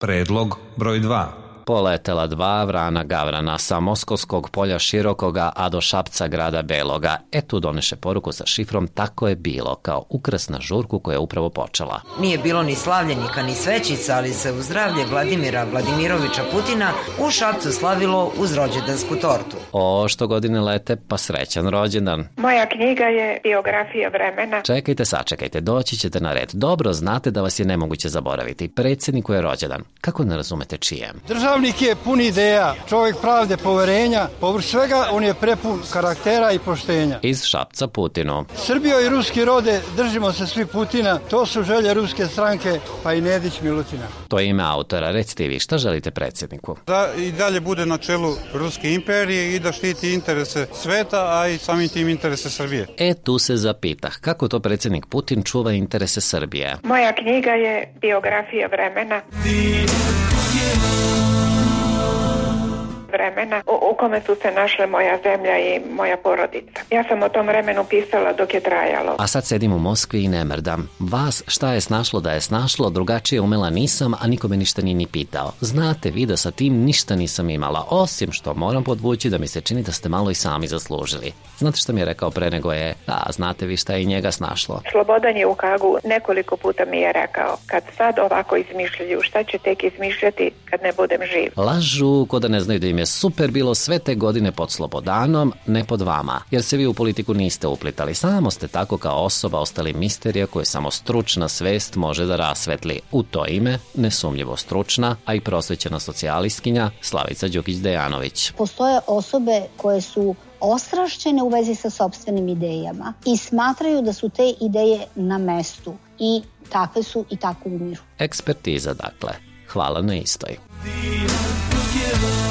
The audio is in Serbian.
Predlog broj 2. Poletela dva vrana gavrana sa Moskovskog polja širokoga, a do Šapca grada beloga. Tu doneše poruku sa šifrom "Tako je bilo", kao ukras na žurku koja je upravo počela. Nije bilo ni slavljenika ni svećica, ali se u zdravlje Vladimira Vladimiroviča Putina u Šapcu slavilo uz rođendansku tortu. O, što godine lete, pa srećan rođendan. Moja knjiga je biografija vremena. Čekajte, sačekajte, doći ćete na red. Dobro znate da vas je nemoguće zaboraviti. Predsjedniku je rođendan. Kako ne razumete čijem? Državnik je pun ideja, čovjek pravde, poverenja, povrh svega on je prepun karaktera i poštenja. Iz Šapca Putinu. Srbijo i ruski rode, držimo se svi Putina, to su želje ruske stranke, pa i Nedić Milutina. To je ime autora, recite vi, šta želite predsjedniku? Da i dalje bude na čelu Ruske imperije i da štiti interese sveta, a i samim tim interese Srbije. Tu se zapitah, kako to predsjednik Putin čuva interese Srbije? Moja knjiga je biografija vremena u kome su se našle moja zemlja i moja porodica. Ja sam o tom vremenu pisala dok je trajalo. A sad sedim u Moskvi i ne mrdam. Vas šta je snašlo da je snašlo, drugačije umela nisam, a nikome ništa nije ni pitao. Znate vi da sa tim ništa nisam imala, osim što moram podvući da mi se čini da ste malo i sami zaslužili. Znate što mi je rekao pre nego je, znate vi šta je i njega snašlo? Slobodan je u Hagu nekoliko puta mi je rekao, kad sad ovako izmišljaju, šta će tek izmišljati kad ne budem živ? Lažu, ko da ne znaju da im je super bilo sve te godine pod Slobodanom, ne pod vama, jer se vi u politiku niste uplitali, samo ste tako kao osoba ostali misterija koju samo stručna svest može da rasvetli. U to ime, nesumnjivo stručna, a i prosvećena socijalistkinja Slavica Đukić-Dejanović. Postoje osobe koje su ostrašćene u vezi sa sopstvenim idejama i smatraju da su te ideje na mestu i takve su i tako umiru. Ekspertiza, dakle. Hvala na istoj.